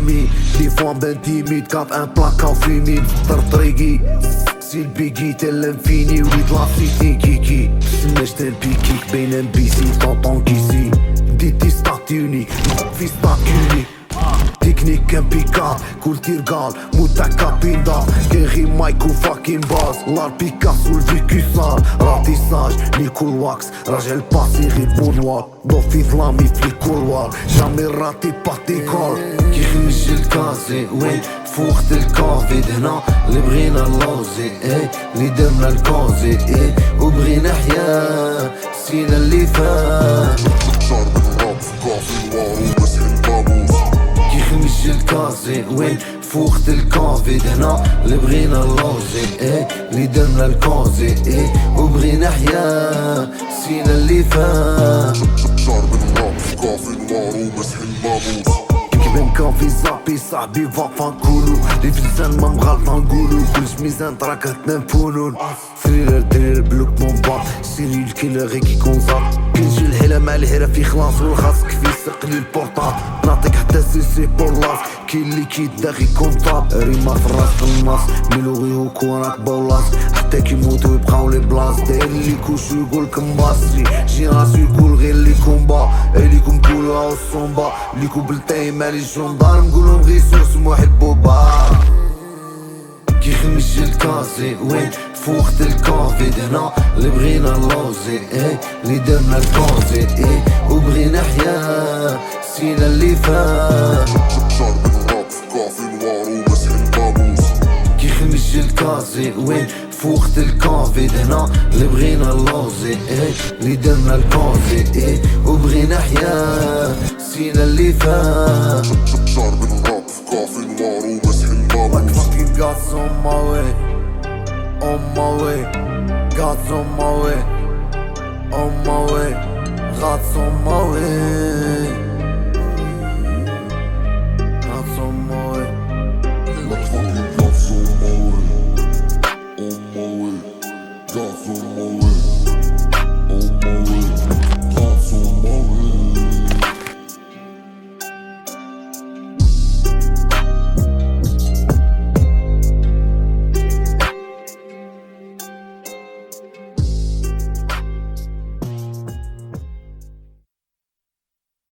مي دي فوا بنتيميد كاب ان بلاكا فيميد فطر طريقي سي البيكي تل انفيني وليد لاسيتي كيكي سمشت البيكيك بين ام بي سي طونطون كيسي ديتي ستات يونيك في ستات يونيك تكنيك امبيكال كل تيرقال موتا كابيندا كيغي مايكو فاكين باز لار بيكاسو الفيكوسال راتيساج نيكول واكس راجل باسي غير بونوار ضو في ظلامي في الكولوار جامي راتي باتيكول كي خرج الكازي وين فوقت الكوفيد هنا اللي بغينا اللوزي اللي درنا الكوزي وبغينا حياة سينا اللي فات صار بالراب في كافي نوار ومسح البابوس كي خمش الكازي وين فوقت الكوفيد هنا اللي بغينا اللوزي اللي درنا الكوزي وبغينا حياة سينا اللي فات صار بالراب في كافي نوار ومسح البابوس كيبان كان في زابي صاحبي فاقفا نقولو لي في اللسان ما مغالطا نقولو كلش ميزان تراك تنام فنون ثريلر درير بلوك مومبا سيري الكيلر غير كي يكون زار كنجي الحيلة مع الهيرة في خلاص والخاص كفي سقلي البورطاب نعطيك حتى سي بور لاس كي اللي كيدا غي كونطاب ريما في الراس الناس ميلوغي هوك وراك بولاس حتى كيموتو يبقاو لي بلاص داير اللي كوشو يقولك مباسي جيناسيو يقول غير لي كومبا ليكم كولو هاو الصومبا ليكو بلتاي مالي جوندار نقولهم غي سوس محب وبا كي خمش الكازي وين فوقت الكوفيد هنا اللي بغينا اللوزي اللي درنا الكوزي وبغينا حياة سينا اللي فات صار بالراب في كافي نوار ومسح البابوس كي خمش الكازي وين فوقت الكوفيد هنا اللي بغينا اللوزي اللي درنا الكوزي وبغينا حياة سينا اللي فات صار بالراب في كافي نوار ومسح البابوس fucking God's on my way, on my way, God's on my way, on my way, God's on my way.